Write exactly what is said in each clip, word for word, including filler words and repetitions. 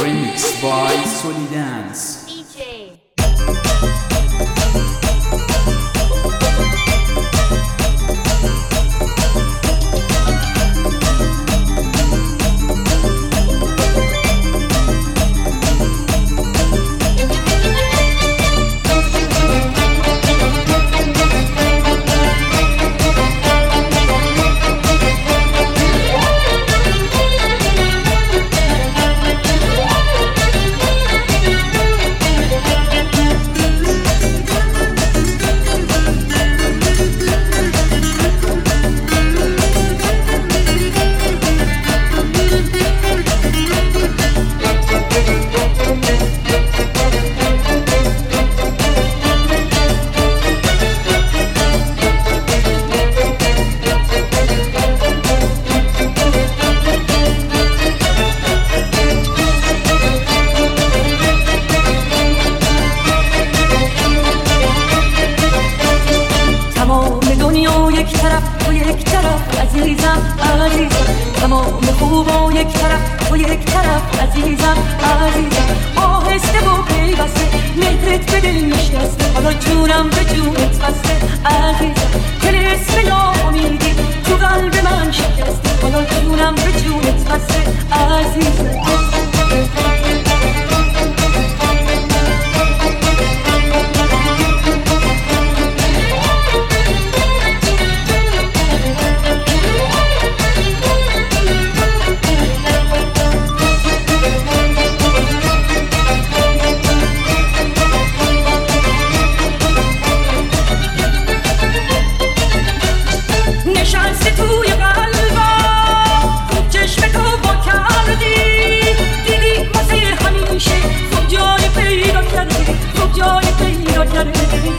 Remix by Solidance. D J یک طرف تو یک طرف عزیزم عزیزم تمام خوبا یک طرف تو یک طرف عزیزم عزیزم آهسته و پیوسته مهرت به دل نشسته حالا جونم به جونت بسته عزیزم طلسم ناامیدی تو قلب من شکسته حالا جونم به جونت بسته عزیزم نشستی توی قلبم خوب چشم تو با کردی دیدی واسه همیشه خوب جای پیدا کردی خوب جای پیدا کردی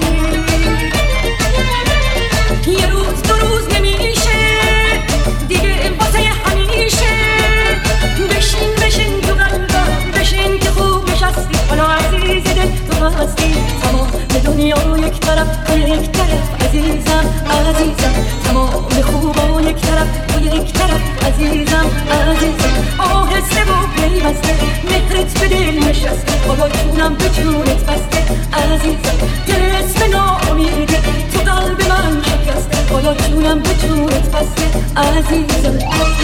یه روز دو روز نمیشه دیگه واسه همیشه بشین بشین تو قلبم بشین که خوب نشستی حالا عزیز دل تو هستی تمام دنیا یک طرف تو یک طرف عزیزم عزیزم تمام خوبا یک طرف تو یک طرف عزیزم عزیزم آهسته و پیوسته مهرت به دل نشسته حالا جونم به جونت بسته عزیزم طلسم ناامیدی تو قلب من شکسته حالا جونم به جونت بسته عزیزم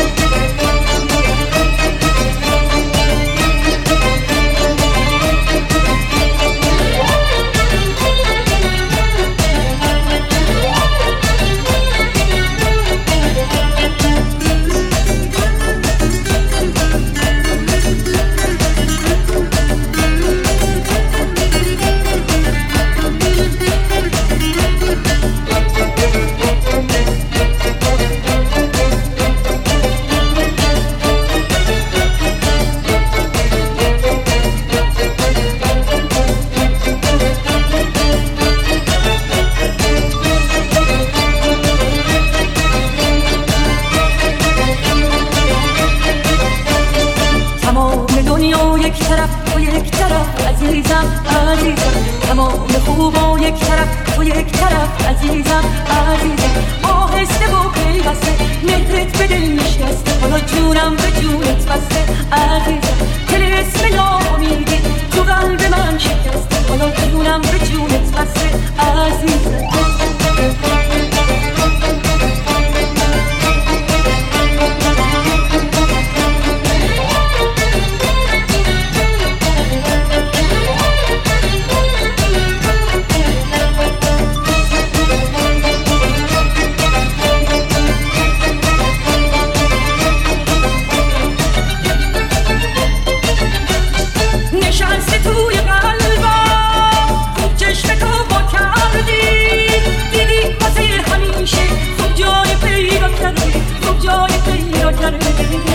یک طرف تو یک طرف عزیزم عزیزم تمام خوبا یک طرف تو یک طرف عزیزم عزیزم آهسته و پیوسته مهرت به دل نشسته حالا جونم به جونت بسته عزیزم طلسم ناامیدی تو قلب من شکسته حالا جونم به جونت بسته عزیزم نشستی توی قلبم خوب چشم تو با کردی دیدی واسه همیشه خوب جای پیدا کردی خوب جای پیدا کردی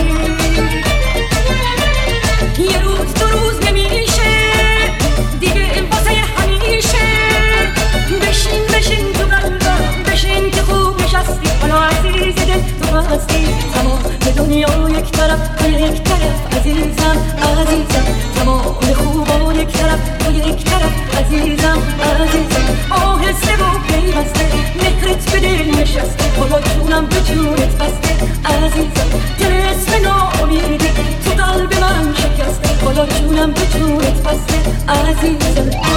یه روز دو روز نمیشه دیگه واسه همیشه بشین بشین تو قلبم بشین که خوب نشستی حالا عزیز دل تو هستی تمام دنیا یک طرف تو یک طرف عزیزم عزیزم تمام خوبا یک طرف تو یک طرف عزیزم عزیزم آهسته و پیوسته مهرت به دل نشسته حالا جونم به جونت بسته عزیزم طلسم ناامیدی تو قلب من شکسته حالا عزیزم